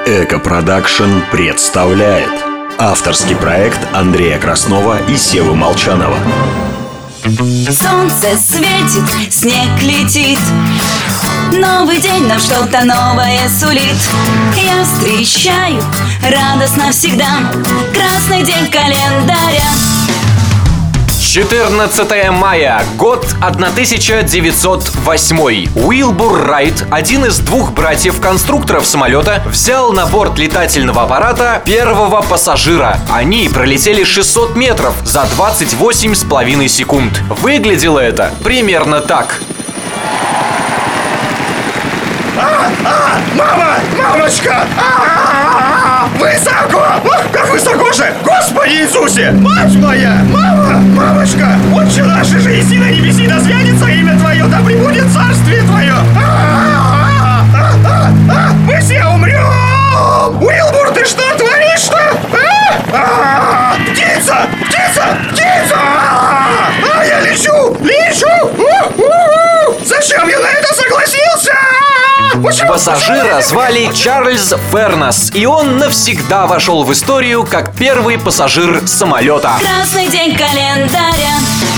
Эко-продакшн представляет авторский проект Андрея Краснова и Севы Молчанова. Солнце светит, снег летит, новый день нам что-то новое сулит. Я встречаю радостно всегда красный день календаря. 14 мая, год 1908. Уилбур Райт, один из двух братьев-конструкторов самолета, взял на борт летательного аппарата первого пассажира. Они пролетели 600 метров за 28,5 секунд. Выглядело это примерно так. Мамочка! Высоко! Как высоко же! Господи Иисусе! Мать моя! Мамочка! Отче наш, же иси на небеси, да святится имя Твое, да пребудет царствие Твое! Мы все умрем! Уилбур, ты что творишь-то? Птица! Я лечу! Зачем я на это согласился? Пассажира звали Чарльз Фернес, и он навсегда вошел в историю как первый пассажир самолета. Красный день календаря.